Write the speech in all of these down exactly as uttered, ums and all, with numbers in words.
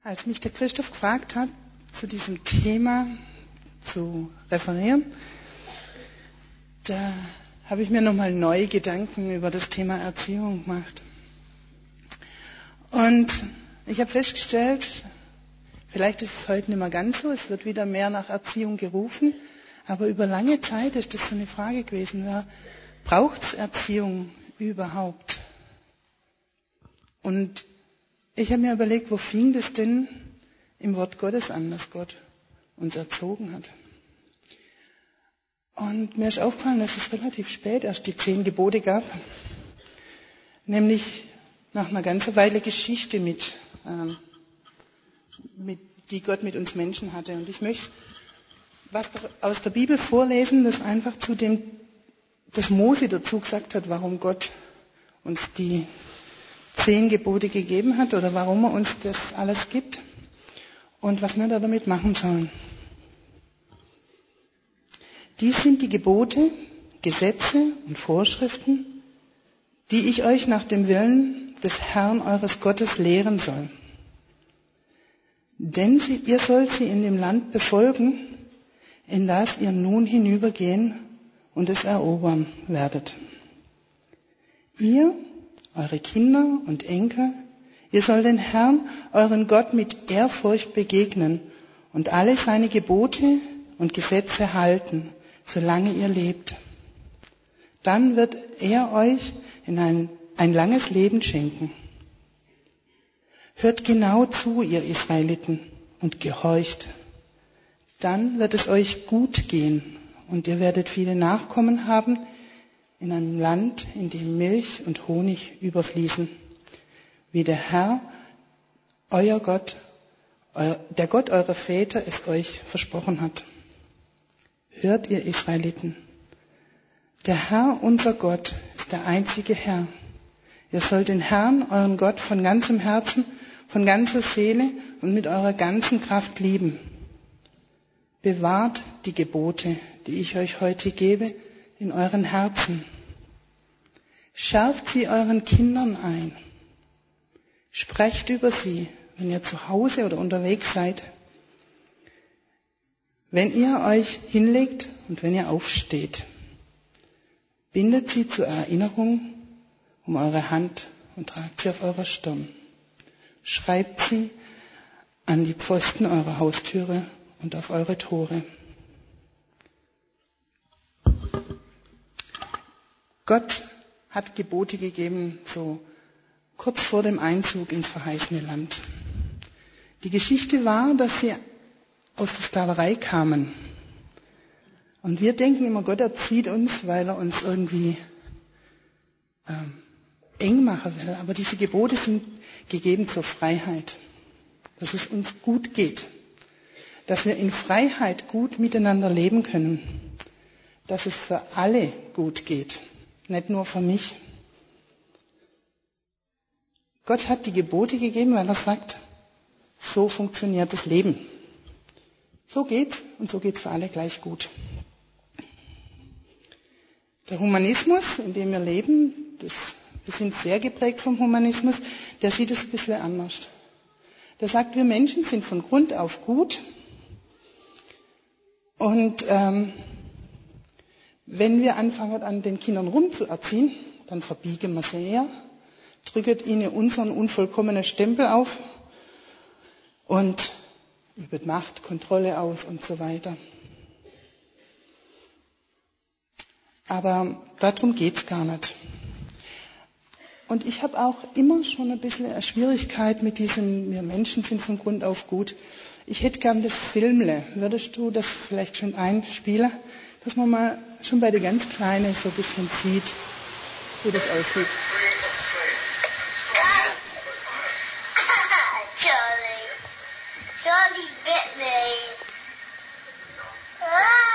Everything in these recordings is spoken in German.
Als mich der Christoph gefragt hat, zu diesem Thema zu referieren, da habe ich mir nochmal neue Gedanken über das Thema Erziehung gemacht. Und ich habe festgestellt, vielleicht ist es heute nicht mehr ganz so, es wird wieder mehr nach Erziehung gerufen, aber über lange Zeit ist das so eine Frage gewesen, ja, braucht es Erziehung überhaupt? Und ich habe mir überlegt, wo fing das denn im Wort Gottes an, dass Gott uns erzogen hat. Und mir ist aufgefallen, dass es relativ spät erst die zehn Gebote gab, nämlich nach einer ganzen Weile Geschichte, mit, ähm, mit, die Gott mit uns Menschen hatte. Und ich möchte was aus der Bibel vorlesen, das einfach zu dem, das Mose dazu gesagt hat, warum Gott uns die zehn Gebote gegeben hat oder warum er uns das alles gibt und was wir da damit machen sollen. Dies sind die Gebote, Gesetze und Vorschriften, die ich euch nach dem Willen des Herrn eures Gottes lehren soll. Denn sie, ihr sollt sie in dem Land befolgen, in das ihr nun hinübergehen und es erobern werdet. Ihr, eure Kinder und Enkel, ihr sollt den Herrn, euren Gott, mit Ehrfurcht begegnen und alle seine Gebote und Gesetze halten, solange ihr lebt. Dann wird er euch in ein, ein langes Leben schenken. Hört genau zu, ihr Israeliten, und gehorcht. Dann wird es euch gut gehen und ihr werdet viele Nachkommen haben in einem Land, in dem Milch und Honig überfließen, wie der Herr, euer Gott, euer, der Gott eurer Väter es euch versprochen hat. Hört, ihr Israeliten, der Herr, unser Gott, ist der einzige Herr. Ihr sollt den Herrn, euren Gott, von ganzem Herzen, von ganzer Seele und mit eurer ganzen Kraft lieben. Bewahrt die Gebote, die ich euch heute gebe, in euren Herzen. Schärft sie euren Kindern ein. Sprecht über sie, wenn ihr zu Hause oder unterwegs seid. Wenn ihr euch hinlegt und wenn ihr aufsteht. Bindet sie zur Erinnerung um eure Hand und tragt sie auf eurer Stirn. Schreibt sie an die Pfosten eurer Haustüre und auf eure Tore. Gott hat Gebote gegeben, so kurz vor dem Einzug ins verheißene Land. Die Geschichte war, dass sie aus der Sklaverei kamen. Und wir denken immer, Gott erzieht uns, weil er uns irgendwie ähm, eng machen will. Aber diese Gebote sind gegeben zur Freiheit, dass es uns gut geht, dass wir in Freiheit gut miteinander leben können, dass es für alle gut geht, nicht nur für mich. Gott hat die Gebote gegeben, weil er sagt, so funktioniert das Leben. So geht's und so geht's für alle gleich gut. Der Humanismus, in dem wir leben, das, wir sind sehr geprägt vom Humanismus, der sieht es ein bisschen anders. Der sagt, wir Menschen sind von Grund auf gut und ähm, wenn wir anfangen, an den Kindern rumzuerziehen, dann verbiegen wir sie eher, drücken ihnen unseren unvollkommenen Stempel auf und übt Macht, Kontrolle aus und so weiter. Aber darum geht's gar nicht. Und ich habe auch immer schon ein bisschen eine Schwierigkeit mit diesem, wir Menschen sind von Grund auf gut. Ich hätte gern das Filmle. Würdest du das vielleicht schon einspielen, dass man mal schon bei der ganz Kleinen so ein bisschen sieht, wie das aussieht? Charlie. Charlie bit me. Ah!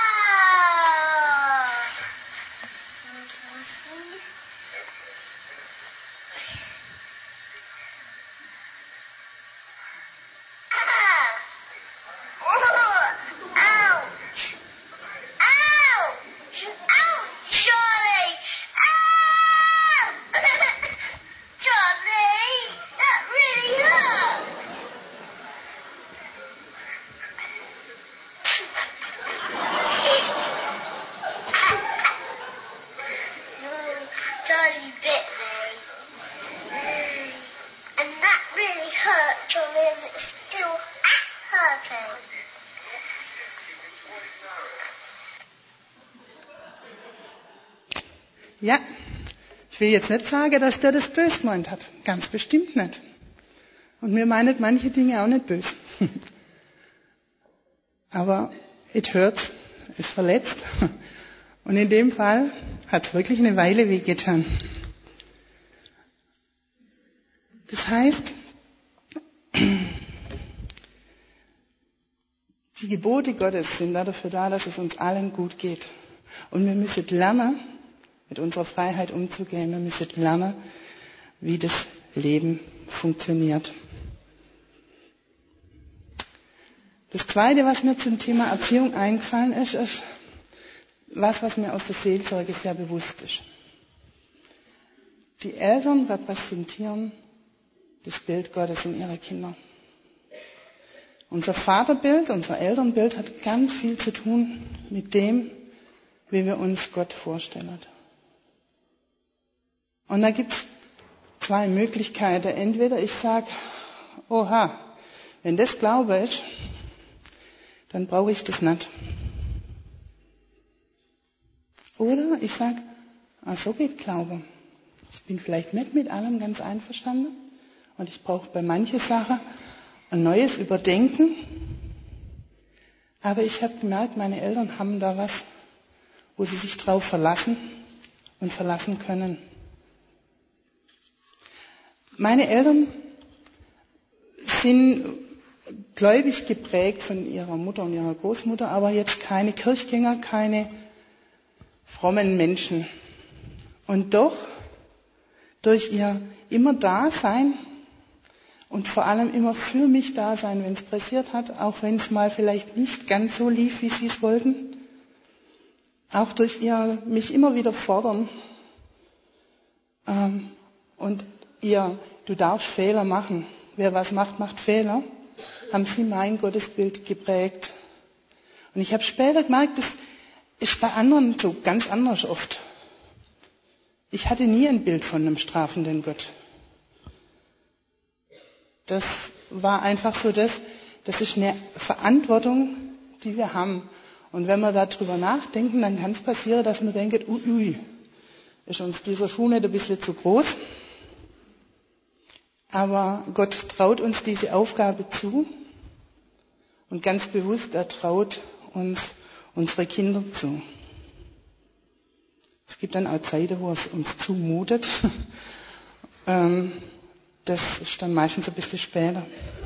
to live is still hurting. Ja, ich will jetzt nicht sagen, dass der das böse gemeint hat. Ganz bestimmt nicht. Und mir meinen manche Dinge auch nicht böse. Aber it hurts, es verletzt. Und in dem Fall hat es wirklich eine Weile wehgetan. Das heißt, die Gebote Gottes sind dafür da, dass es uns allen gut geht. Und wir müssen lernen, mit unserer Freiheit umzugehen. Wir müssen lernen, wie das Leben funktioniert. Das Zweite, was mir zum Thema Erziehung eingefallen ist, ist was, was mir aus der Seelsorge sehr bewusst ist. Die Eltern repräsentieren das Bild Gottes in ihre Kinder. Unser Vaterbild, unser Elternbild hat ganz viel zu tun mit dem, wie wir uns Gott vorstellen. Und da gibt es zwei Möglichkeiten. Entweder ich sage, oha, wenn das Glaube ist, dann brauche ich das nicht. Oder ich sage, ah, so geht Glaube. Ich bin vielleicht nicht mit allem ganz einverstanden und ich brauche bei manchen Sachen ein neues Überdenken. Aber ich habe gemerkt, meine Eltern haben da was, wo sie sich drauf verlassen und verlassen können. Meine Eltern sind gläubig geprägt von ihrer Mutter und ihrer Großmutter, aber jetzt keine Kirchgänger, keine frommen Menschen. Und doch, durch ihr immer Dasein und vor allem immer für mich da sein, wenn es pressiert hat, auch wenn es mal vielleicht nicht ganz so lief, wie sie es wollten, auch durch ihr mich immer wieder fordern ähm, und ihr, du darfst Fehler machen. Wer was macht, macht Fehler. Haben sie mein Gottesbild geprägt. Und ich habe später gemerkt, das ist bei anderen so ganz anders oft. Ich hatte nie ein Bild von einem strafenden Gott. Das war einfach so das, das ist eine Verantwortung, die wir haben. Und wenn wir darüber nachdenken, dann kann es passieren, dass man denkt, ui, ui, ist uns dieser Schuh nicht ein bisschen zu groß? Aber Gott traut uns diese Aufgabe zu und ganz bewusst, er traut uns unsere Kinder zu. Es gibt dann auch Zeiten, wo es uns zumutet. Das ist dann meistens ein bisschen später.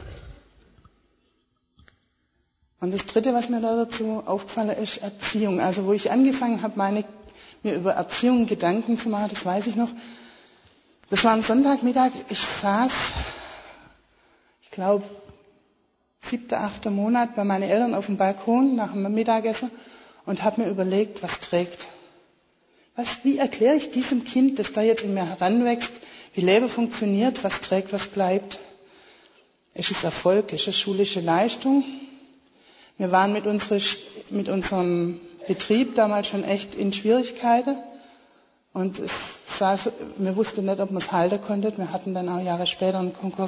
Und das Dritte, was mir da dazu aufgefallen ist, Erziehung. Also wo ich angefangen habe, meine, mir über Erziehung Gedanken zu machen, das weiß ich noch. Das war am Sonntagmittag, ich saß, ich glaube, siebter, achter Monat bei meinen Eltern auf dem Balkon nach dem Mittagessen und habe mir überlegt, was trägt. Was, wie erkläre ich diesem Kind, das da jetzt in mir heranwächst, wie Leben funktioniert, was trägt, was bleibt? Ist es Erfolg, ist es schulische Leistung? Wir waren mit, unsere, mit unserem Betrieb damals schon echt in Schwierigkeiten. Und es sah so, wir wussten nicht, ob wir es halten konnten. Wir hatten dann auch Jahre später einen Konkurs.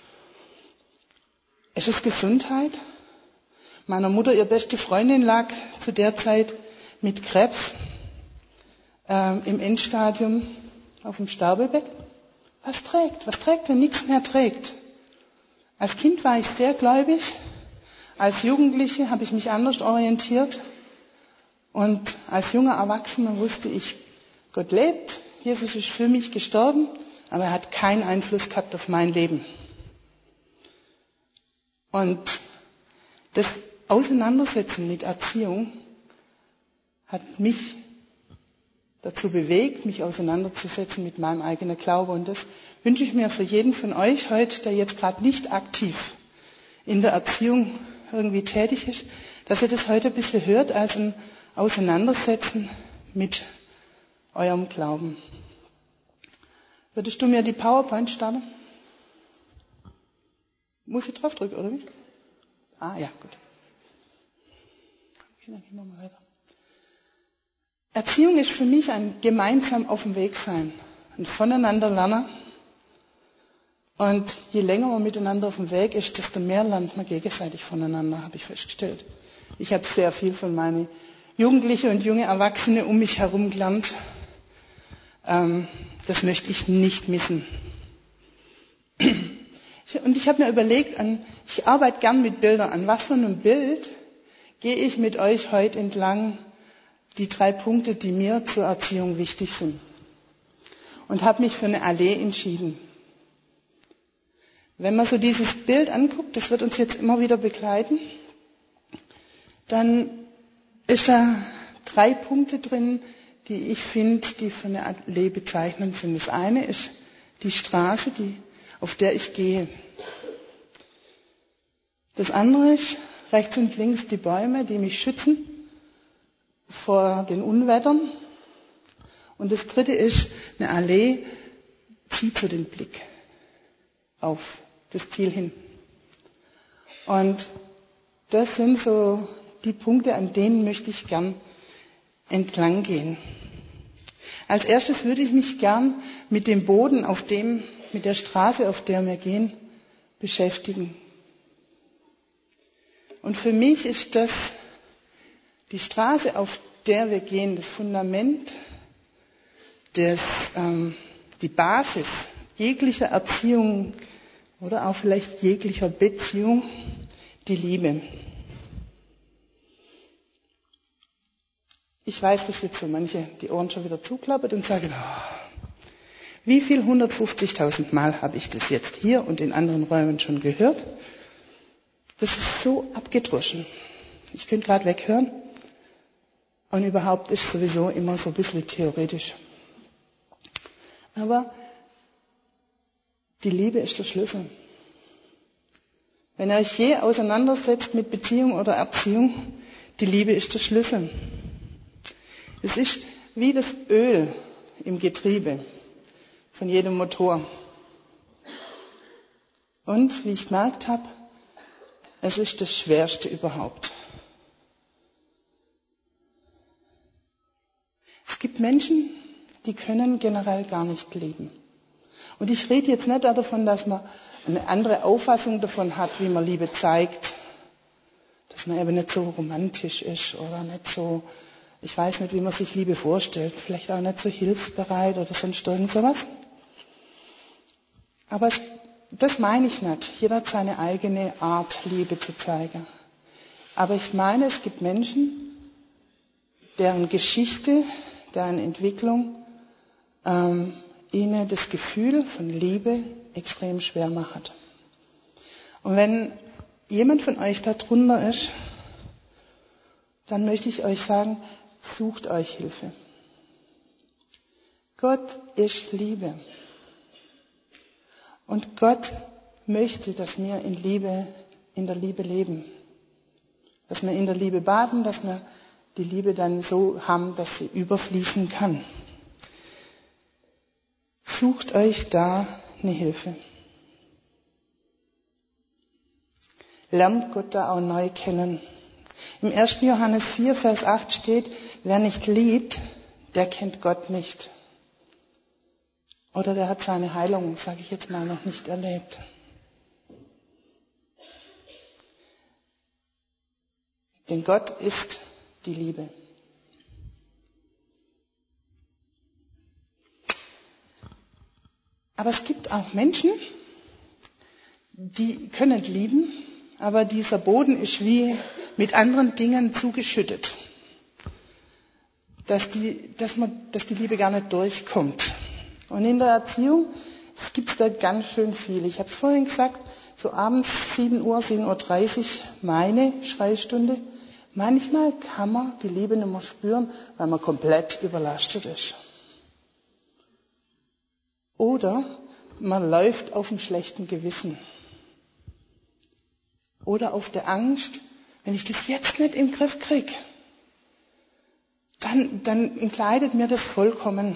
Es ist Gesundheit. Meiner Mutter, ihre beste Freundin, lag zu der Zeit mit Krebs äh, im Endstadium auf dem Sterbebett. Was trägt? Was trägt, wenn nichts mehr trägt? Als Kind war ich sehr gläubig. Als Jugendliche habe ich mich anders orientiert. Und als junger Erwachsener wusste ich, Gott lebt, Jesus ist für mich gestorben, aber er hat keinen Einfluss gehabt auf mein Leben. Und das Auseinandersetzen mit Erziehung hat mich dazu bewegt, mich auseinanderzusetzen mit meinem eigenen Glauben. Und das wünsche ich mir für jeden von euch heute, der jetzt gerade nicht aktiv in der Erziehung irgendwie tätig ist, dass ihr das heute ein bisschen hört als ein Auseinandersetzen mit eurem Glauben. Würdest du mir die PowerPoint starten? Muss ich draufdrücken, oder wie? Ah, ja, gut. Okay, dann gehen wir mal weiter. Erziehung ist für mich ein gemeinsam auf dem Weg sein, ein voneinander lernen Und je länger man miteinander auf dem Weg ist, desto mehr lernt man gegenseitig voneinander, habe ich festgestellt. Ich habe sehr viel von meinen Jugendlichen und junge Erwachsene um mich herum gelernt. Ähm, das möchte ich nicht missen. Und ich habe mir überlegt, an, ich arbeite gern mit Bildern. An was für einem Bild gehe ich mit euch heute entlang die drei Punkte, die mir zur Erziehung wichtig sind. Und habe mich für eine Allee entschieden. Wenn man so dieses Bild anguckt, das wird uns jetzt immer wieder begleiten, dann ist da drei Punkte drin, die ich finde, die für eine Allee bezeichnend sind. Das eine ist die Straße, die, auf der ich gehe. Das andere ist rechts und links die Bäume, die mich schützen vor den Unwettern. Und das dritte ist, eine Allee zieht so den Blick auf das Ziel hin. Und das sind so die Punkte, an denen möchte ich gern entlang gehen. Als erstes würde ich mich gern mit dem Boden, auf dem, mit der Straße, auf der wir gehen, beschäftigen. Und für mich ist das die Straße, auf der wir gehen, das Fundament, das, ähm, die Basis jeglicher Erziehung oder auch vielleicht jeglicher Beziehung, die Liebe. Ich weiß, dass jetzt so manche die Ohren schon wieder zuklappert und sagen, oh, wie viel hundertfünfzigtausend Mal habe ich das jetzt hier und in anderen Räumen schon gehört? Das ist so abgedroschen. Ich könnte gerade weghören. Und überhaupt ist sowieso immer so ein bisschen theoretisch. Aber die Liebe ist der Schlüssel. Wenn ihr euch je auseinandersetzt mit Beziehung oder Erziehung, die Liebe ist der Schlüssel. Es ist wie das Öl im Getriebe von jedem Motor. Und wie ich gemerkt habe, es ist das Schwerste überhaupt. Es gibt Menschen, die können generell gar nicht lieben. Und ich rede jetzt nicht davon, dass man eine andere Auffassung davon hat, wie man Liebe zeigt. Dass man eben nicht so romantisch ist oder nicht so, ich weiß nicht, wie man sich Liebe vorstellt. Vielleicht auch nicht so hilfsbereit oder sonst irgend sowas. Aber es, das meine ich nicht. Jeder hat seine eigene Art, Liebe zu zeigen. Aber ich meine, es gibt Menschen, deren Geschichte, deren Entwicklung ähm, ihnen das Gefühl von Liebe extrem schwer macht. Und wenn jemand von euch da drunter ist, dann möchte ich euch sagen, sucht euch Hilfe. Gott ist Liebe. Und Gott möchte, dass wir in Liebe, in der Liebe leben. Dass wir in der Liebe baden, dass wir die Liebe dann so haben, dass sie überfließen kann. Sucht euch da eine Hilfe. Lernt Gott da auch neu kennen. Im ersten Johannes vier, Vers acht steht, wer nicht liebt, der kennt Gott nicht. Oder der hat seine Heilung, sage ich jetzt mal, noch nicht erlebt. Denn Gott ist die Liebe. Aber es gibt auch Menschen, die können lieben, aber dieser Boden ist wie mit anderen Dingen zugeschüttet, dass die, dass man, dass die Liebe gar nicht durchkommt. Und in der Erziehung gibt es da ganz schön viel. Ich habe es vorhin gesagt, so abends sieben Uhr, sieben Uhr dreißig, meine Schreistunde. Manchmal kann man die Liebe nicht mehr spüren, weil man komplett überlastet ist. Oder man läuft auf dem schlechten Gewissen. Oder auf der Angst, wenn ich das jetzt nicht im Griff kriege, dann, dann entkleidet mir das vollkommen.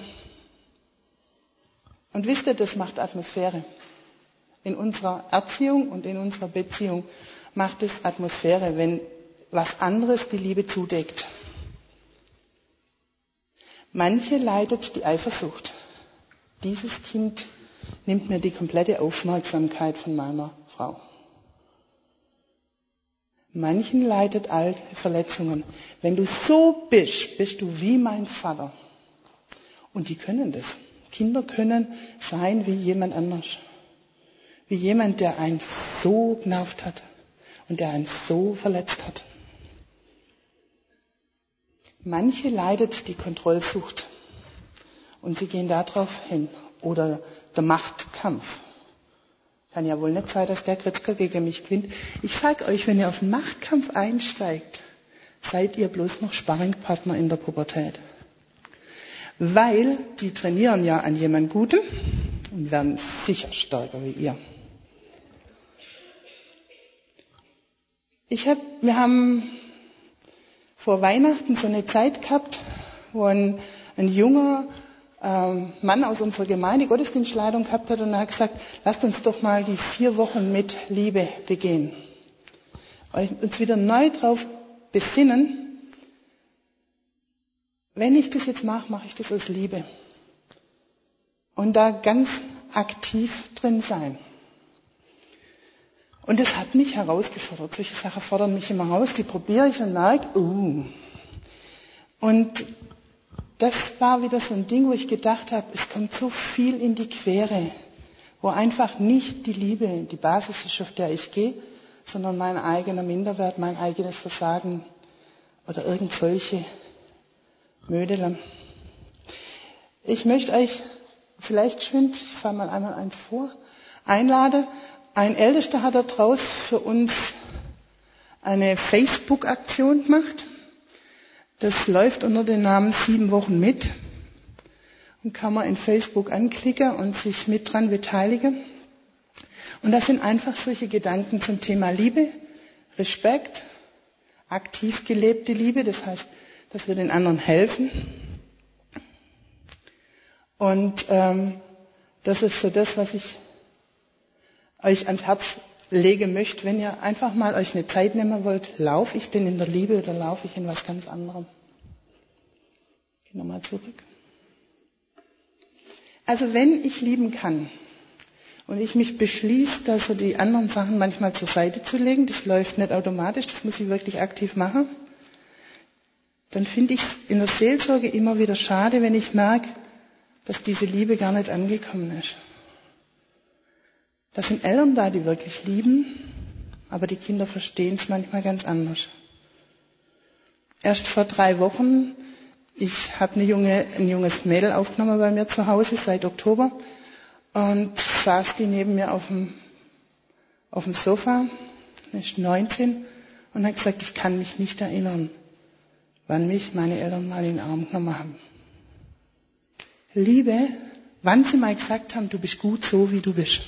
Und wisst ihr, das macht Atmosphäre. In unserer Erziehung und in unserer Beziehung macht es Atmosphäre, wenn was anderes die Liebe zudeckt. Manche leidet die Eifersucht. Dieses Kind nimmt mir die komplette Aufmerksamkeit von meiner Frau. Manchen leidet alte Verletzungen. Wenn du so bist, bist du wie mein Vater. Und die können das. Kinder können sein wie jemand anders. Wie jemand, der einen so genervt hat und der einen so verletzt hat. Manche leidet die Kontrollsucht und sie gehen darauf hin. Oder der Machtkampf. Kann ja wohl nicht sein, dass der Kritzker gegen mich gewinnt. Ich sage euch, wenn ihr auf den Machtkampf einsteigt, seid ihr bloß noch Sparringpartner in der Pubertät. Weil die trainieren ja an jemand Gutem und werden sicher stärker wie ihr. Ich hab, wir haben vor Weihnachten so eine Zeit gehabt, wo ein, ein junger ähm, Mann aus unserer Gemeinde Gottesdienstleitung gehabt hat und er hat gesagt, lasst uns doch mal die vier Wochen mit Liebe begehen. Uns wieder neu drauf besinnen, wenn ich das jetzt mache, mache ich das aus Liebe. Und da ganz aktiv drin sein. Und das hat mich herausgefordert. Solche Sachen fordern mich immer raus, die probiere ich und merke, uh. Und das war wieder so ein Ding, wo ich gedacht habe, es kommt so viel in die Quere, wo einfach nicht die Liebe die Basis ist, auf der ich gehe, sondern mein eigener Minderwert, mein eigenes Versagen oder irgend solche Mödele. Ich möchte euch vielleicht geschwind, ich fahre mal einmal eins vor, einladen. Ein Ältester hat da draus für uns eine Facebook-Aktion gemacht. Das läuft unter dem Namen Sieben Wochen mit. Und kann man in Facebook anklicken und sich mit dran beteiligen. Und das sind einfach solche Gedanken zum Thema Liebe, Respekt, aktiv gelebte Liebe, das heißt, dass wir den anderen helfen. Und ähm, das ist so das, was ich euch ans Herz legen möchte. Wenn ihr einfach mal euch eine Zeit nehmen wollt, laufe ich denn in der Liebe oder laufe ich in was ganz anderem? Geh nochmal zurück. Also wenn ich lieben kann und ich mich beschließe, da so die anderen Sachen manchmal zur Seite zu legen, das läuft nicht automatisch, das muss ich wirklich aktiv machen, dann finde ich es in der Seelsorge immer wieder schade, wenn ich merke, dass diese Liebe gar nicht angekommen ist. Da sind Eltern da, die wirklich lieben, aber die Kinder verstehen es manchmal ganz anders. Erst vor drei Wochen, ich habe eine junge, ein junges Mädel aufgenommen bei mir zu Hause seit Oktober und saß die neben mir auf dem, auf dem Sofa, ist neunzehn, und hat gesagt, ich kann mich nicht erinnern, wann mich meine Eltern mal in den Arm genommen haben. Liebe, wann sie mal gesagt haben, du bist gut so, wie du bist.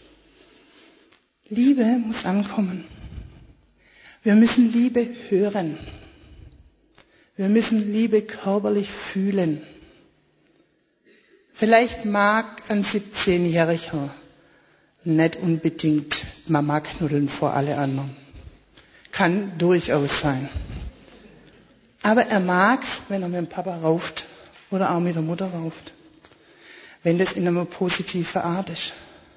Liebe muss ankommen. Wir müssen Liebe hören. Wir müssen Liebe körperlich fühlen. Vielleicht mag ein siebzehnjähriger nicht unbedingt Mama knuddeln vor alle anderen. Kann durchaus sein. Aber er mag's, wenn er mit dem Papa rauft oder auch mit der Mutter rauft. Wenn das in einer positiven Art ist.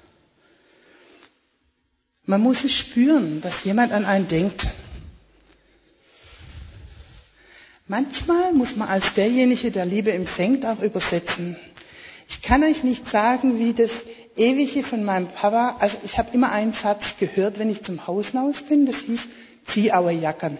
Man muss es spüren, dass jemand an einen denkt. Manchmal muss man als derjenige, der Liebe empfängt, auch übersetzen. Ich kann euch nicht sagen, wie das Ewige von meinem Papa, also ich habe immer einen Satz gehört, wenn ich zum Haus hinaus bin, das hieß, zieh eure Jacken.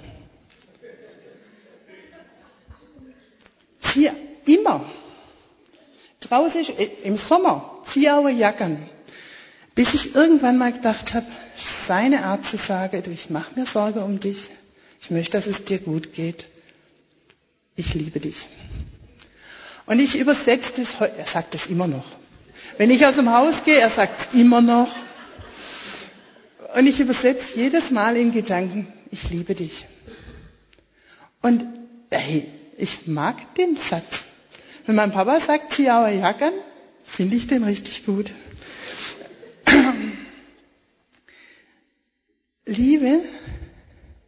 Zieh, immer. Draußen ist, im Sommer, zieh eure Jacken. Bis ich irgendwann mal gedacht habe, seine Art zu sagen, du, ich mache mir Sorge um dich, ich möchte, dass es dir gut geht, ich liebe dich. Und ich übersetze das, er sagt das immer noch. Wenn ich aus dem Haus gehe, er sagt es immer noch. Und ich übersetze jedes Mal in Gedanken, ich liebe dich. Und hey, ich mag den Satz. Wenn mein Papa sagt, zieh eure Jacken, finde ich den richtig gut. Liebe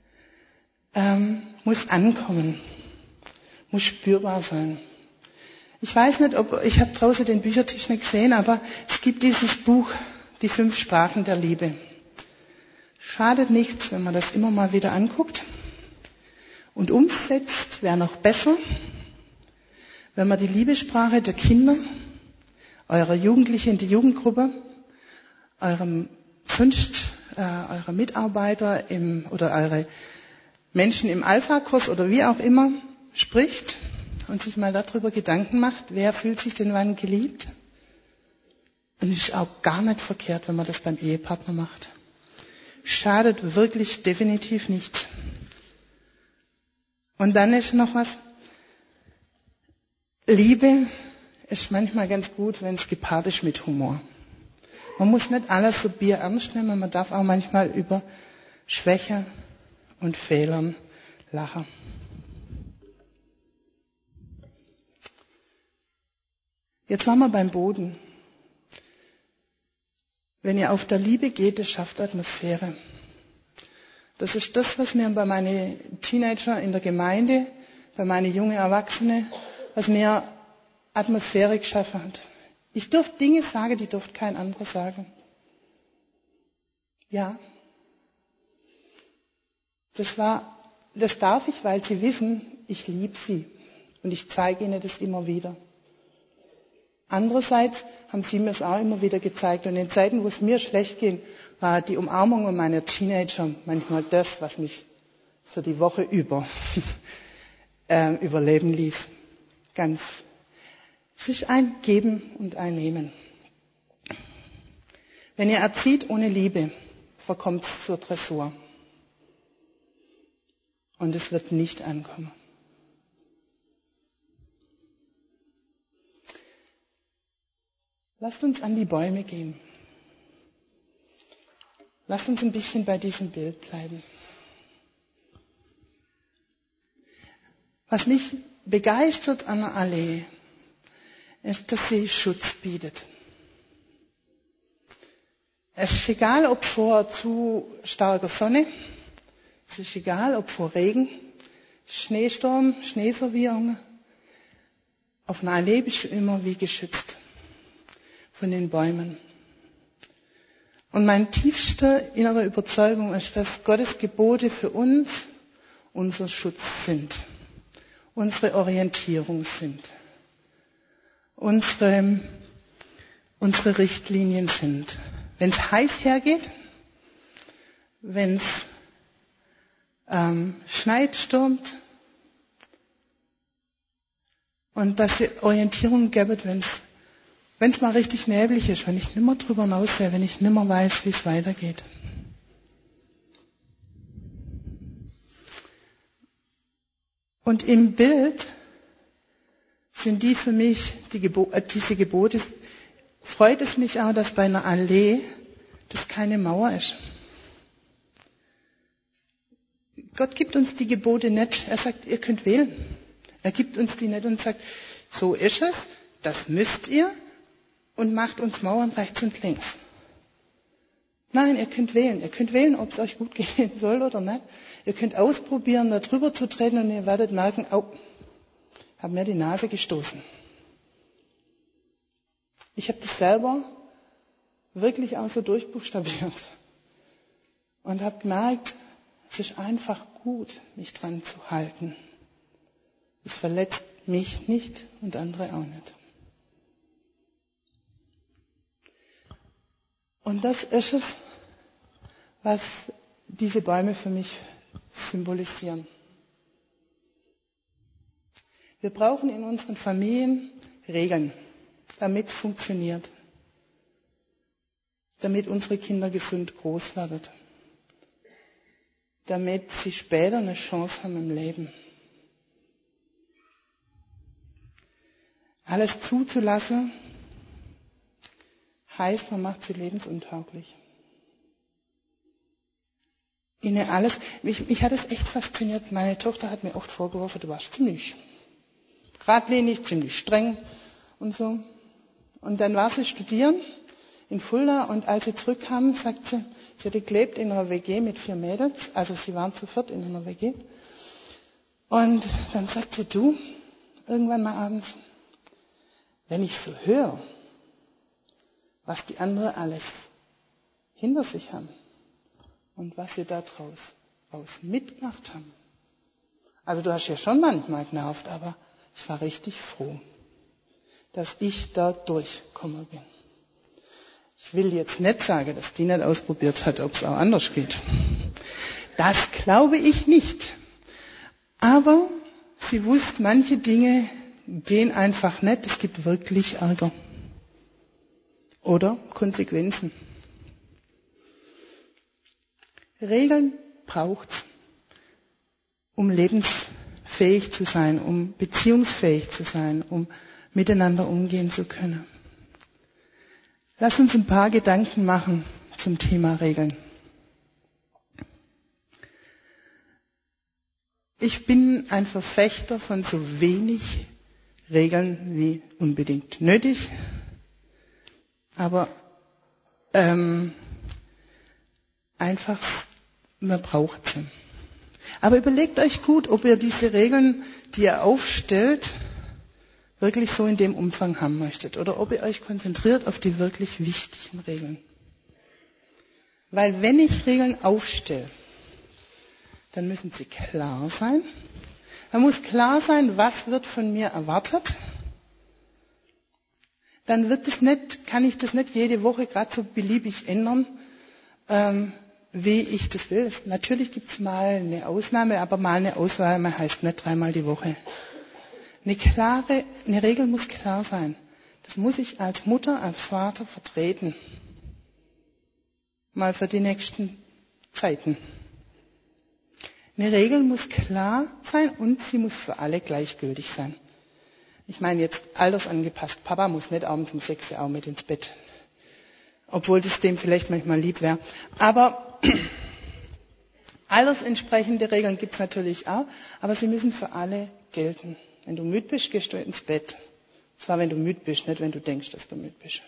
ähm, muss ankommen, muss spürbar sein. Ich weiß nicht, ob, ich habe draußen den Büchertisch nicht gesehen, aber es gibt dieses Buch, die fünf Sprachen der Liebe. Schadet nichts, wenn man das immer mal wieder anguckt und umsetzt, wäre noch besser, wenn man die Liebessprache der Kinder, eurer Jugendlichen in die Jugendgruppe, eurem sonst, äh, eurer Mitarbeiter im, oder eure Menschen im Alpha-Kurs oder wie auch immer spricht und sich mal darüber Gedanken macht, wer fühlt sich denn wann geliebt. Und es ist auch gar nicht verkehrt, wenn man das beim Ehepartner macht. Schadet wirklich definitiv nichts. Und dann ist noch was. Liebe ist manchmal ganz gut, wenn es gepaart ist mit Humor. Man muss nicht alles so bierernst nehmen, man darf auch manchmal über Schwäche und Fehlern lachen. Jetzt waren wir beim Boden. Wenn ihr auf der Liebe geht, das schafft Atmosphäre. Das ist das, was mir bei meinen Teenager in der Gemeinde, bei meinen jungen Erwachsenen, was mir Atmosphäre geschaffen hat. Ich durfte Dinge sagen, die durfte kein anderer sagen. Ja. Das war, das darf ich, weil sie wissen, ich liebe sie. Und ich zeige ihnen das immer wieder. Andererseits haben sie mir es auch immer wieder gezeigt. Und in Zeiten, wo es mir schlecht ging, war die Umarmung meiner Teenager manchmal das, was mich für die Woche über äh, überleben ließ. Ganz. Es ist ein Geben und ein Nehmen. Wenn ihr erzieht ohne Liebe, verkommt es zur Dressur. Und es wird nicht ankommen. Lasst uns an die Bäume gehen. Lasst uns ein bisschen bei diesem Bild bleiben. Was mich begeistert an der Allee, ist, dass sie Schutz bietet. Es ist egal, ob vor zu starker Sonne, es ist egal, ob vor Regen, Schneesturm, Schneeverwehungen. Auf einer Allee bist du immer wie geschützt von den Bäumen. Und meine tiefste innere Überzeugung ist, dass Gottes Gebote für uns unser Schutz sind, unsere Orientierung sind, unsere, unsere Richtlinien sind. Wenn es heiß hergeht, wenn es ähm, schneit, stürmt, und dass die Orientierung gibt, wenn es Wenn es mal richtig neblig ist, wenn ich nimmer drüber hinaussehe, wenn ich nimmer weiß, wie es weitergeht. Und im Bild sind die für mich, die Gebo- äh, diese Gebote, freut es mich auch, dass bei einer Allee das keine Mauer ist. Gott gibt uns die Gebote nicht. Er sagt, ihr könnt wählen. Er gibt uns die nicht und sagt, so ist es, das müsst ihr. Und macht uns Mauern rechts und links. Nein, ihr könnt wählen. Ihr könnt wählen, ob es euch gut gehen soll oder nicht. Ihr könnt ausprobieren, da drüber zu treten und ihr werdet merken, oh, habe mir die Nase gestoßen. Ich habe das selber wirklich auch so durchbuchstabiert. Und habe gemerkt, es ist einfach gut, mich dran zu halten. Es verletzt mich nicht und andere auch nicht. Und das ist es, was diese Bäume für mich symbolisieren. Wir brauchen in unseren Familien Regeln, damit es funktioniert, damit unsere Kinder gesund groß werden, damit sie später eine Chance haben im Leben. Alles zuzulassen, heißt, man macht sie lebensuntauglich. Ihnen alles, mich, mich hat es echt fasziniert. Meine Tochter hat mir oft vorgeworfen, du warst ziemlich geradlinig, ziemlich streng und so. Und dann war sie studieren in Fulda und als sie zurückkam, sagt sie, sie hatte gelebt in einer W G mit vier Mädels, also sie waren zu viert in einer W G. Und dann sagt sie, du, irgendwann mal abends, wenn ich so höre, was die anderen alles hinter sich haben und was sie da draus aus mitgemacht haben. Also du hast ja schon manchmal genervt, aber ich war richtig froh, dass ich da durchgekommen bin. Ich will jetzt nicht sagen, dass die nicht ausprobiert hat, ob es auch anders geht. Das glaube ich nicht. Aber sie wusste, manche Dinge gehen einfach nicht. Es gibt wirklich Ärger. Oder Konsequenzen. Regeln braucht's, um lebensfähig zu sein, um beziehungsfähig zu sein, um miteinander umgehen zu können. Lass uns ein paar Gedanken machen zum Thema Regeln. Ich bin ein Verfechter von so wenig Regeln wie unbedingt nötig, aber ähm, einfach, man braucht sie. Aber überlegt euch gut, ob ihr diese Regeln, die ihr aufstellt, wirklich so in dem Umfang haben möchtet oder ob ihr euch konzentriert auf die wirklich wichtigen Regeln. Weil wenn ich Regeln aufstelle, dann müssen sie klar sein. Man muss klar sein, was wird von mir erwartet. Dann wird es nicht, kann ich das nicht jede Woche gerade so beliebig ändern, ähm, wie ich das will. Natürlich gibt es mal eine Ausnahme, aber mal eine Ausnahme heißt nicht dreimal die Woche. Eine klare, eine Regel muss klar sein. Das muss ich als Mutter, als Vater vertreten. Mal für die nächsten Zeiten. Eine Regel muss klar sein und sie muss für alle gleichgültig sein. Ich meine jetzt altersangepasst. Papa muss nicht abends um sechs Uhr auch mit ins Bett. Obwohl das dem vielleicht manchmal lieb wäre. Aber altersentsprechende Regeln gibt es natürlich auch, aber sie müssen für alle gelten. Wenn du müde bist, gehst du ins Bett. Zwar wenn du müde bist, nicht wenn du denkst, dass du müde bist.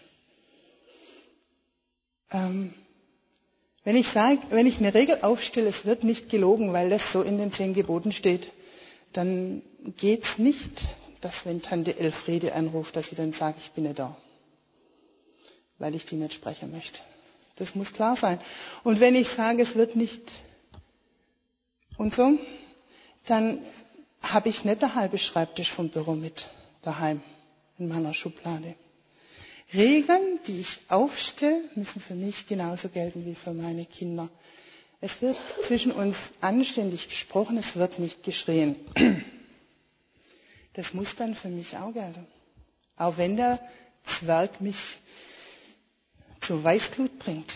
Ähm, wenn ich sage, wenn ich eine Regel aufstelle, es wird nicht gelogen, weil das so in den zehn Geboten steht, dann geht's nicht, dass wenn Tante Elfriede anruft, dass sie dann sagt, ich bin nicht da. Weil ich die nicht sprechen möchte. Das muss klar sein. Und wenn ich sage, es wird nicht und so, dann habe ich nicht der halbe Schreibtisch vom Büro mit daheim in meiner Schublade. Regeln, die ich aufstelle, müssen für mich genauso gelten wie für meine Kinder. Es wird zwischen uns anständig gesprochen, es wird nicht geschrien. Das muss dann für mich auch gelten. Auch wenn der Zwerg mich zur Weißglut bringt.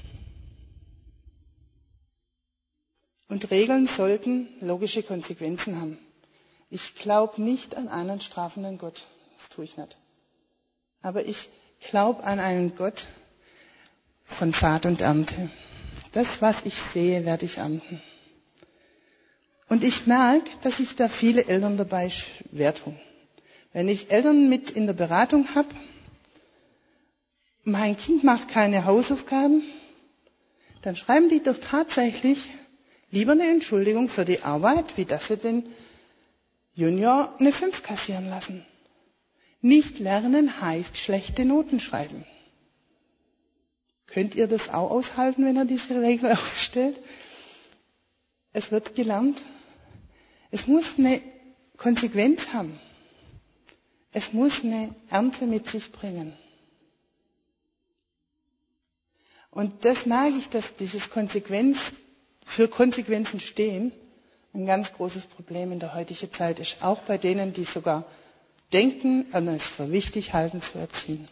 Und Regeln sollten logische Konsequenzen haben. Ich glaube nicht an einen strafenden Gott. Das tue ich nicht. Aber ich glaube an einen Gott von Saat und Ernte. Das, was ich sehe, werde ich ernten. Und ich merke, dass ich da viele Eltern dabei schwer tun. Wenn ich Eltern mit in der Beratung habe, mein Kind macht keine Hausaufgaben, dann schreiben die doch tatsächlich lieber eine Entschuldigung für die Arbeit, wie dass sie den Junior eine fünf kassieren lassen. Nicht lernen heißt schlechte Noten schreiben. Könnt ihr das auch aushalten, wenn ihr diese Regel aufstellt? Es wird gelernt. Es muss eine Konsequenz haben. Es muss eine Ernte mit sich bringen. Und das merke ich, dass dieses Konsequenz, für Konsequenzen stehen, ein ganz großes Problem in der heutigen Zeit ist. Auch bei denen, die sogar denken und es für wichtig halten, zu erziehen.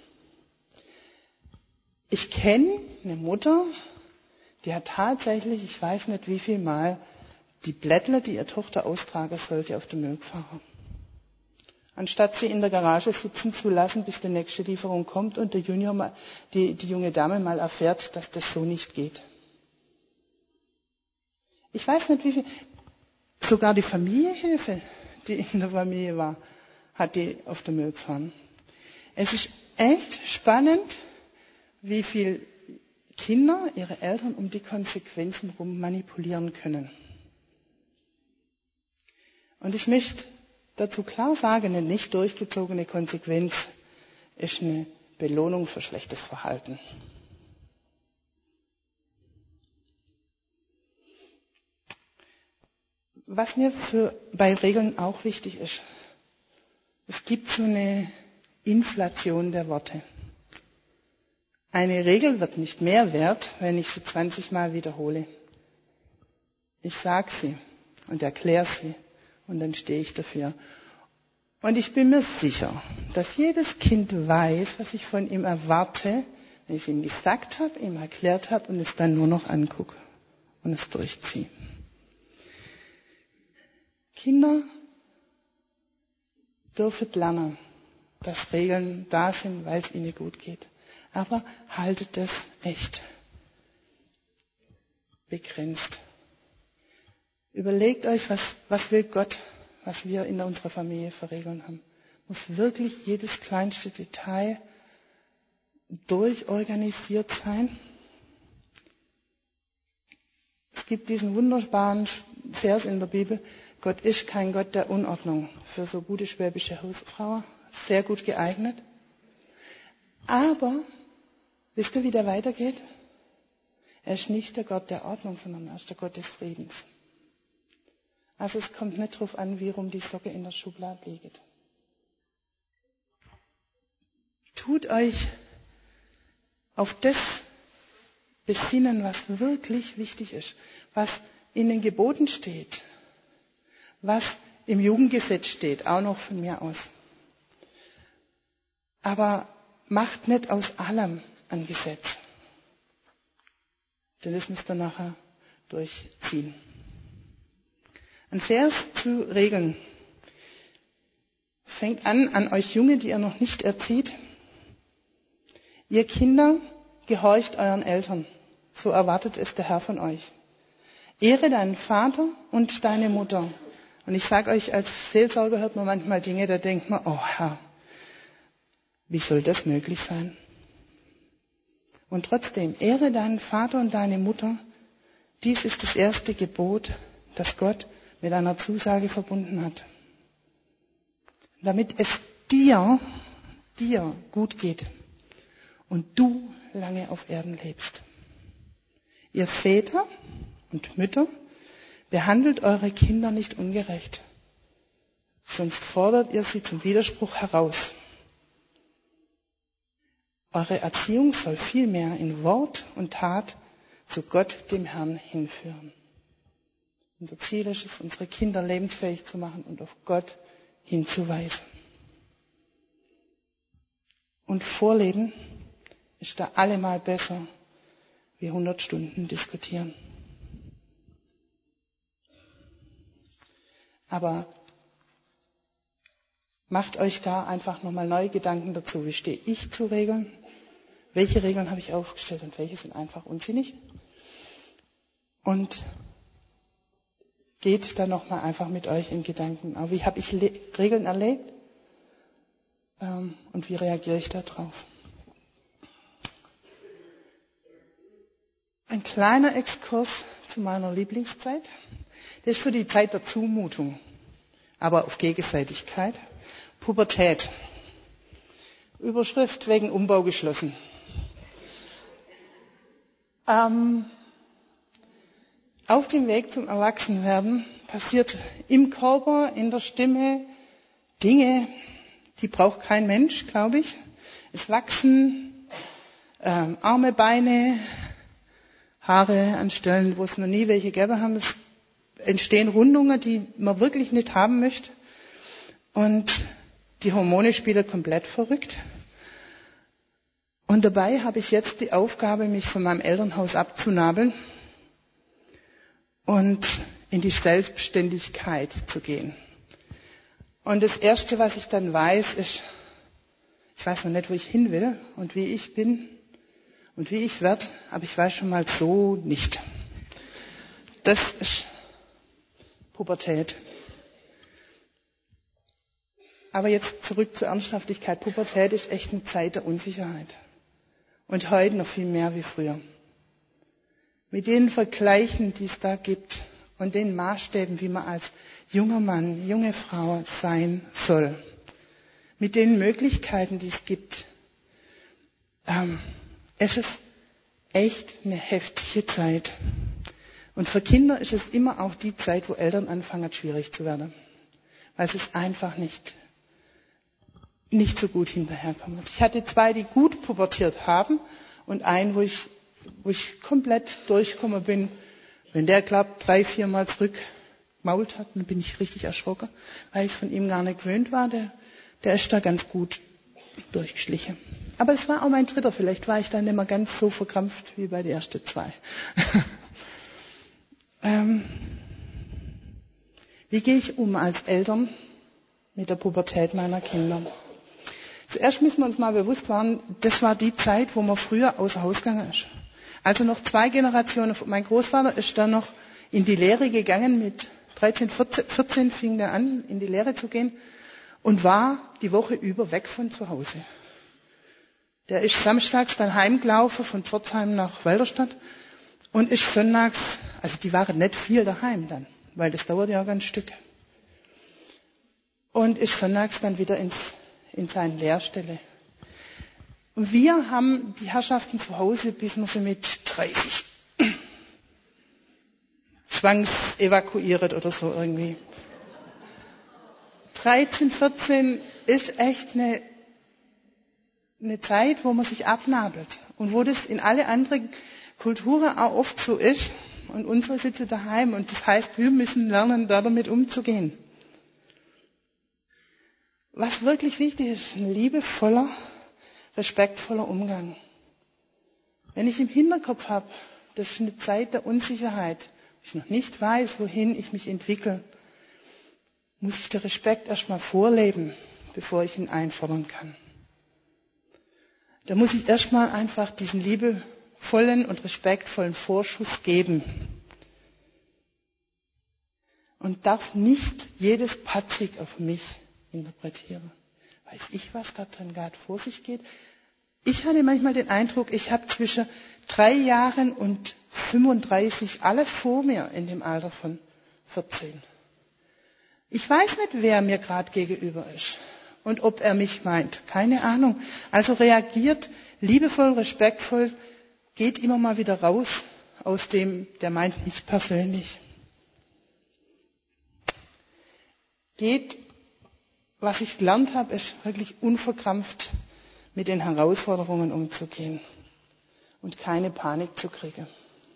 Ich kenne eine Mutter, die hat tatsächlich, ich weiß nicht wie viel Mal, die Blättler, die ihre Tochter austragen sollte, auf den Müll gefahren. Anstatt sie in der Garage sitzen zu lassen, bis die nächste Lieferung kommt und der Junior mal, die, die junge Dame mal erfährt, dass das so nicht geht. Ich weiß nicht wie viel, sogar die Familienhilfe, die in der Familie war, hat die auf den Müll gefahren. Es ist echt spannend, wie viel Kinder ihre Eltern um die Konsequenzen rum manipulieren können. Und ich möchte dazu klar sagen, eine nicht durchgezogene Konsequenz ist eine Belohnung für schlechtes Verhalten. Was mir für, bei Regeln auch wichtig ist, es gibt so eine Inflation der Worte. Eine Regel wird nicht mehr wert, wenn ich sie zwanzig Mal wiederhole. Ich sage sie und erkläre sie und dann stehe ich dafür. Und ich bin mir sicher, dass jedes Kind weiß, was ich von ihm erwarte, wenn ich es ihm gesagt habe, ihm erklärt habe und es dann nur noch angucke und es durchziehe. Kinder dürfen lernen, dass Regeln da sind, weil es ihnen gut geht. Aber haltet das echt begrenzt. Überlegt euch, was, was will Gott, was wir in unserer Familie für Regeln haben. Muss wirklich jedes kleinste Detail durchorganisiert sein? Es gibt diesen wunderbaren Vers in der Bibel, Gott ist kein Gott der Unordnung. Für so gute schwäbische Hausfrau sehr gut geeignet. Aber, wisst ihr, wie der weitergeht? Er ist nicht der Gott der Ordnung, sondern er ist der Gott des Friedens. Also es kommt nicht darauf an, wie rum die Socke in der Schublade liegt. Tut euch auf das besinnen, was wirklich wichtig ist, was in den Geboten steht, was im Jugendgesetz steht, auch noch von mir aus. Aber macht nicht aus allem ein Gesetz, denn das müsst ihr nachher durchziehen. Ein Vers zu Regeln. Fängt an, an euch Junge, die ihr noch nicht erzieht. Ihr Kinder, gehorcht euren Eltern. So erwartet es der Herr von euch. Ehre deinen Vater und deine Mutter. Und ich sage euch, als Seelsorger hört man manchmal Dinge, da denkt man, oh Herr, wie soll das möglich sein? Und trotzdem, ehre deinen Vater und deine Mutter. Dies ist das erste Gebot, das Gott mit einer Zusage verbunden hat. Damit es dir, dir gut geht und du lange auf Erden lebst. Ihr Väter und Mütter, behandelt eure Kinder nicht ungerecht, sonst fordert ihr sie zum Widerspruch heraus. Eure Erziehung soll vielmehr in Wort und Tat zu Gott, dem Herrn, hinführen. Unser Ziel ist es, unsere Kinder lebensfähig zu machen und auf Gott hinzuweisen. Und Vorleben ist da allemal besser wie hundert Stunden diskutieren. Aber macht euch da einfach nochmal neue Gedanken dazu. Wie stehe ich zu Regeln? Welche Regeln habe ich aufgestellt und welche sind einfach unsinnig? Und geht da nochmal einfach mit euch in Gedanken. Aber wie habe ich Le- Regeln erlebt? Ähm, und wie reagiere ich da drauf? Ein kleiner Exkurs zu meiner Lieblingszeit. Das ist für die Zeit der Zumutung, aber auf Gegenseitigkeit. Pubertät. Überschrift wegen Umbau geschlossen. Ähm, auf dem Weg zum Erwachsenwerden passiert im Körper, in der Stimme Dinge, die braucht kein Mensch, glaube ich. Es wachsen ähm, Arme, Beine, Haare an Stellen, wo es noch nie welche gegeben haben. Es entstehen Rundungen, die man wirklich nicht haben möchte. Und die Hormone spielen komplett verrückt. Und dabei habe ich jetzt die Aufgabe, mich von meinem Elternhaus abzunabeln und in die Selbstständigkeit zu gehen. Und das Erste, was ich dann weiß, ist, ich weiß noch nicht, wo ich hin will und wie ich bin und wie ich werde, aber ich weiß schon mal so nicht. Das ist Pubertät. Aber jetzt zurück zur Ernsthaftigkeit. Pubertät ist echt eine Zeit der Unsicherheit. Und heute noch viel mehr wie früher. Mit den Vergleichen, die es da gibt und den Maßstäben, wie man als junger Mann, junge Frau sein soll, mit den Möglichkeiten, die es gibt. Ähm, es ist echt eine heftige Zeit. Und für Kinder ist es immer auch die Zeit, wo Eltern anfangen, schwierig zu werden. Weil es einfach nicht, nicht so gut hinterherkommt. Ich hatte zwei, die gut pubertiert haben und einen, wo ich, wo ich komplett durchgekommen bin. Wenn der, glaubt, drei, viermal zurückgemault hat, dann bin ich richtig erschrocken, weil ich von ihm gar nicht gewöhnt war. Der, der ist da ganz gut durchgeschlichen. Aber es war auch mein dritter. Vielleicht war ich dann nicht mehr ganz so verkrampft wie bei den ersten zwei. ähm, wie gehe ich um als Eltern mit der Pubertät meiner Kinder? Zuerst müssen wir uns mal bewusst werden, das war die Zeit, wo man früher außer Haus gegangen ist. Also noch zwei Generationen. Mein Großvater ist dann noch in die Lehre gegangen. Mit dreizehn, vierzehn fing er an, in die Lehre zu gehen und war die Woche über weg von zu Hause. Der ist samstags dann heimgelaufen von Pforzheim nach Walderstadt und ist sonntags, also die waren nicht viel daheim dann, weil das dauert ja ganz Stück. Und ist sonntags dann wieder ins, in seine Lehrstelle. Und wir haben die Herrschaften zu Hause, bis wir sie mit dreißig zwangsevakuiert oder so irgendwie. dreizehn, vierzehn ist echt eine eine Zeit, wo man sich abnabelt und wo das in alle anderen Kulturen auch oft so ist und unsere sitzen daheim und das heißt, wir müssen lernen, da damit umzugehen. Was wirklich wichtig ist, ein liebevoller, respektvoller Umgang. Wenn ich im Hinterkopf habe, das ist eine Zeit der Unsicherheit, ich noch nicht weiß, wohin ich mich entwickle, muss ich den Respekt erstmal vorleben, bevor ich ihn einfordern kann. Da muss ich erstmal einfach diesen liebevollen und respektvollen Vorschuss geben. Und darf nicht jedes patzig auf mich interpretieren. Weiß ich, was da drin gerade vor sich geht? Ich hatte manchmal den Eindruck, ich habe zwischen drei Jahren und fünfunddreißig alles vor mir in dem Alter von vierzehn. Ich weiß nicht, wer mir gerade gegenüber ist. Und ob er mich meint, keine Ahnung. Also reagiert liebevoll, respektvoll, geht immer mal wieder raus aus dem, der meint mich persönlich. Geht, was ich gelernt habe, ist wirklich unverkrampft mit den Herausforderungen umzugehen und keine Panik zu kriegen.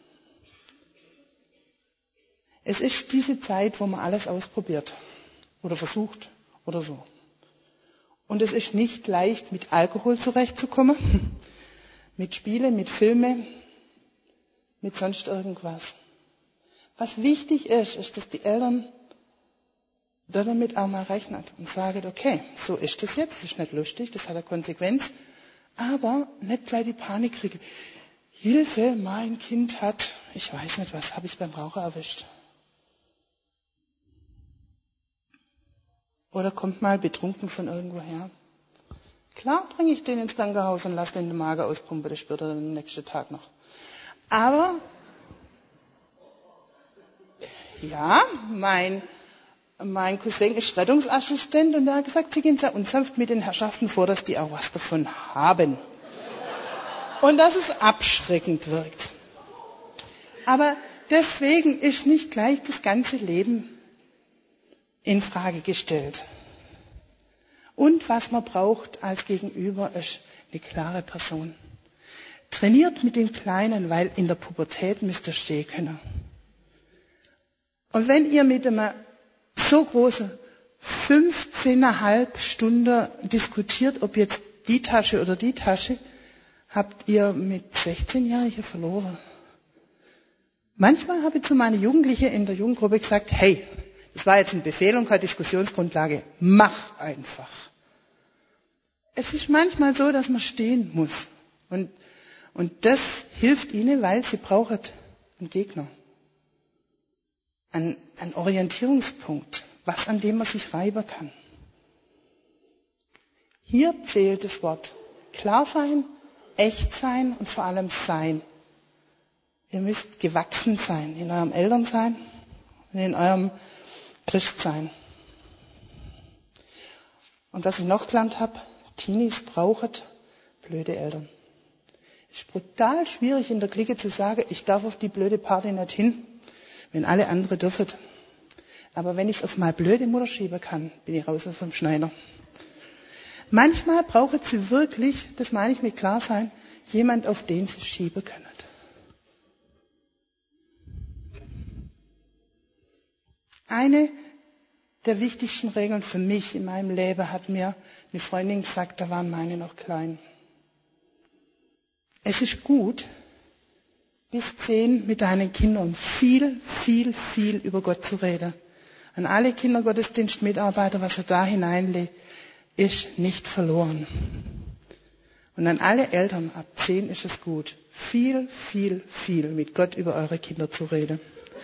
Es ist diese Zeit, wo man alles ausprobiert oder versucht oder so. Und es ist nicht leicht, mit Alkohol zurechtzukommen, mit Spielen, mit Filmen, mit sonst irgendwas. Was wichtig ist, ist, dass die Eltern damit auch mal rechnen und sagen, okay, so ist das jetzt, das ist nicht lustig, das hat eine Konsequenz, aber nicht gleich die Panik kriegen. Hilfe, mein Kind hat, ich weiß nicht was, habe ich beim Raucher erwischt. Oder kommt mal betrunken von irgendwo her. Klar bringe ich den ins Krankenhaus und lasse den den Magen auspumpen, das spürt er dann den nächsten Tag noch. Aber, ja, mein, mein Cousin ist Rettungsassistent und der hat gesagt, sie gehen sehr unsanft mit den Herrschaften vor, dass die auch was davon haben. Und dass es abschreckend wirkt. Aber deswegen ist nicht gleich das ganze Leben in Frage gestellt. Und was man braucht als Gegenüber ist eine klare Person. Trainiert mit den Kleinen, weil in der Pubertät müsst ihr stehen können. Und wenn ihr mit einem so großen fünfzehn Komma fünf Stunden diskutiert, ob jetzt die Tasche oder die Tasche, habt ihr mit sechzehnjährigen verloren. Manchmal habe ich zu meinen Jugendlichen in der Jugendgruppe gesagt, hey, das war jetzt ein Befehl und keine Diskussionsgrundlage. Mach einfach. Es ist manchmal so, dass man stehen muss. Und, und das hilft ihnen, weil sie brauchen einen Gegner. Einen, einen Orientierungspunkt. Was, an dem man sich reiben kann. Hier zählt das Wort klar sein, echt sein und vor allem sein. Ihr müsst gewachsen sein in eurem Elternsein und in eurem Christsein. Und was ich noch gelernt habe, Teenies brauchen blöde Eltern. Es ist brutal schwierig in der Clique zu sagen, ich darf auf die blöde Party nicht hin, wenn alle anderen dürfen. Aber wenn ich es auf meine blöde Mutter schieben kann, bin ich raus aus dem Schneider. Manchmal brauchen sie wirklich, das meine ich mit klar sein, jemand, auf den sie schieben können. Eine der wichtigsten Regeln für mich in meinem Leben hat mir eine Freundin gesagt, da waren meine noch klein. Es ist gut, bis zehn mit deinen Kindern viel, viel, viel über Gott zu reden. An alle Kindergottesdienstmitarbeiter, was er da hineinlegt, ist nicht verloren. Und an alle Eltern ab zehn ist es gut, viel, viel, viel mit Gott über eure Kinder zu reden.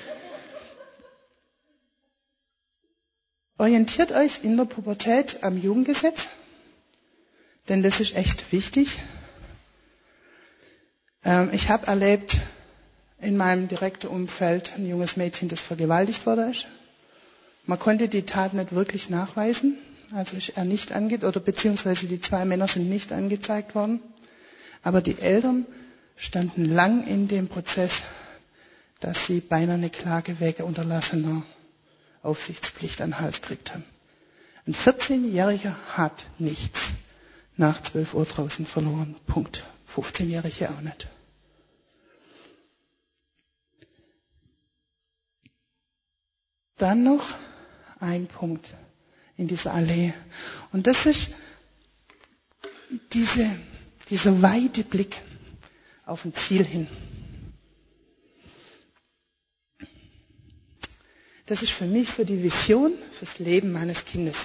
Orientiert euch in der Pubertät am Jugendgesetz, denn das ist echt wichtig. Ähm, ich habe erlebt in meinem direkten Umfeld ein junges Mädchen, das vergewaltigt worden ist. Man konnte die Tat nicht wirklich nachweisen, also ist er nicht angezeigt, oder beziehungsweise die zwei Männer sind nicht angezeigt worden. Aber die Eltern standen lang in dem Prozess, dass sie beinahe eine Klage wegen unterlassener Aufsichtspflicht an den Hals gekriegt haben. Ein vierzehnjähriger hat nichts nach zwölf Uhr draußen verloren. Punkt. fünfzehnjährige auch nicht. Dann noch ein Punkt in dieser Allee. Und das ist diese, dieser weite Blick auf ein Ziel hin. Das ist für mich so die Vision fürs Leben meines Kindes.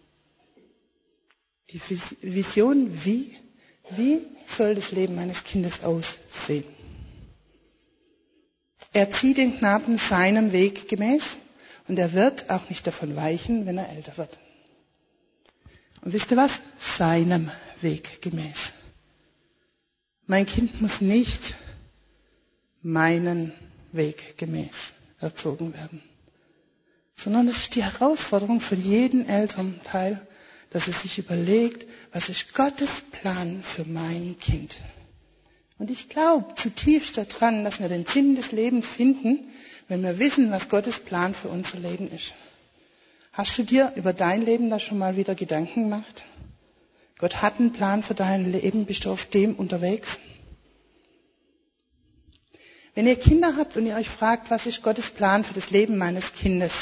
Die Vision, wie, wie soll das Leben meines Kindes aussehen? Er zieht den Knaben seinem Weg gemäß und er wird auch nicht davon weichen, wenn er älter wird. Und wisst ihr was? Seinem Weg gemäß. Mein Kind muss nicht meinen Weg gemäß erzogen werden, sondern es ist die Herausforderung für jeden Elternteil, dass er sich überlegt, was ist Gottes Plan für mein Kind. Und ich glaube zutiefst daran, dass wir den Sinn des Lebens finden, wenn wir wissen, was Gottes Plan für unser Leben ist. Hast du dir über dein Leben da schon mal wieder Gedanken gemacht? Gott hat einen Plan für dein Leben, bist du auf dem unterwegs? Wenn ihr Kinder habt und ihr euch fragt, was ist Gottes Plan für das Leben meines Kindes,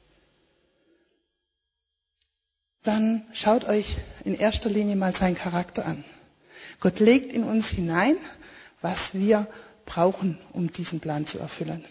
dann schaut euch in erster Linie mal seinen Charakter an. Gott legt in uns hinein, was wir brauchen, um diesen Plan zu erfüllen.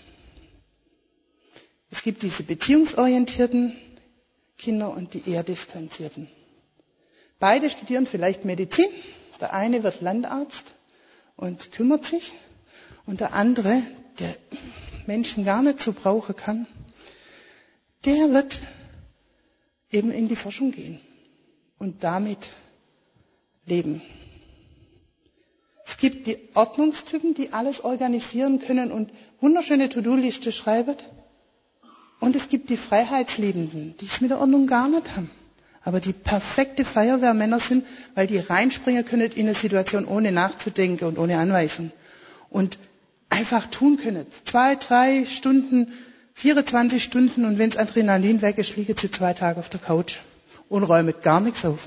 Es gibt diese beziehungsorientierten Kinder und die eher distanzierten. Beide studieren vielleicht Medizin. Der eine wird Landarzt und kümmert sich. Und der andere, der Menschen gar nicht so brauchen kann, der wird eben in die Forschung gehen und damit leben. Es gibt die Ordnungstypen, die alles organisieren können und wunderschöne To-Do-Liste schreiben. Und es gibt die Freiheitsliebenden, die es mit der Ordnung gar nicht haben, aber die perfekte Feuerwehrmänner sind, weil die reinspringen können in eine Situation ohne nachzudenken und ohne Anweisung. Und einfach tun können. Zwei, drei Stunden, vierundzwanzig Stunden und wenn das Adrenalin weg ist, liegen sie zwei Tage auf der Couch und räumen gar nichts auf.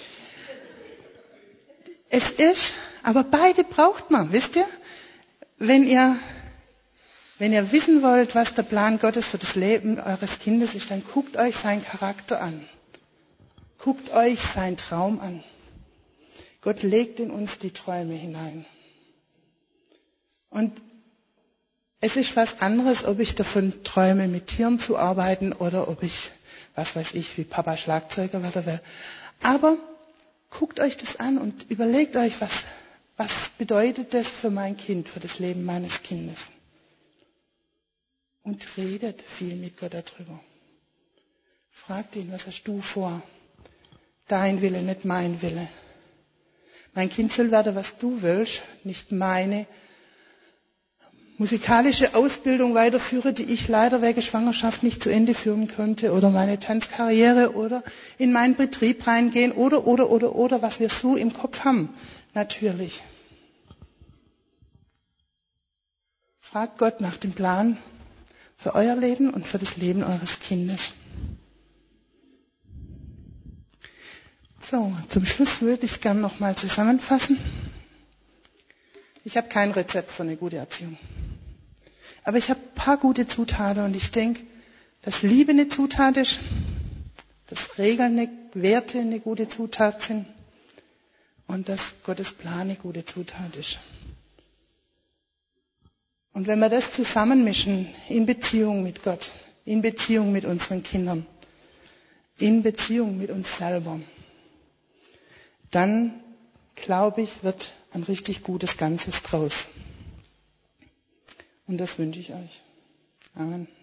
Es ist, aber beide braucht man, wisst ihr? Wenn ihr, wenn ihr wissen wollt, was der Plan Gottes für das Leben eures Kindes ist, dann guckt euch seinen Charakter an. Guckt euch seinen Traum an. Gott legt in uns die Träume hinein. Und es ist was anderes, ob ich davon träume, mit Tieren zu arbeiten oder ob ich, was weiß ich, wie Papa Schlagzeuger werden will. Aber guckt euch das an und überlegt euch, was, was bedeutet das für mein Kind, für das Leben meines Kindes. Und redet viel mit Gott darüber. Fragt ihn, was hast du vor? Dein Wille, nicht mein Wille. Mein Kind soll werden, was du willst, nicht meine musikalische Ausbildung weiterführe, die ich leider wegen Schwangerschaft nicht zu Ende führen konnte, oder meine Tanzkarriere oder in meinen Betrieb reingehen oder, oder, oder, oder, was wir so im Kopf haben. Natürlich. Fragt Gott nach dem Plan für euer Leben und für das Leben eures Kindes. So, zum Schluss würde ich gern nochmal zusammenfassen. Ich habe kein Rezept für eine gute Erziehung. Aber ich habe ein paar gute Zutaten und ich denke, dass Liebe eine Zutat ist, dass Regeln, eine, Werte eine gute Zutat sind und dass Gottes Plan eine gute Zutat ist. Und wenn wir das zusammenmischen in Beziehung mit Gott, in Beziehung mit unseren Kindern, in Beziehung mit uns selber, dann, glaube ich, wird ein richtig gutes Ganzes draus. Und das wünsche ich euch. Amen.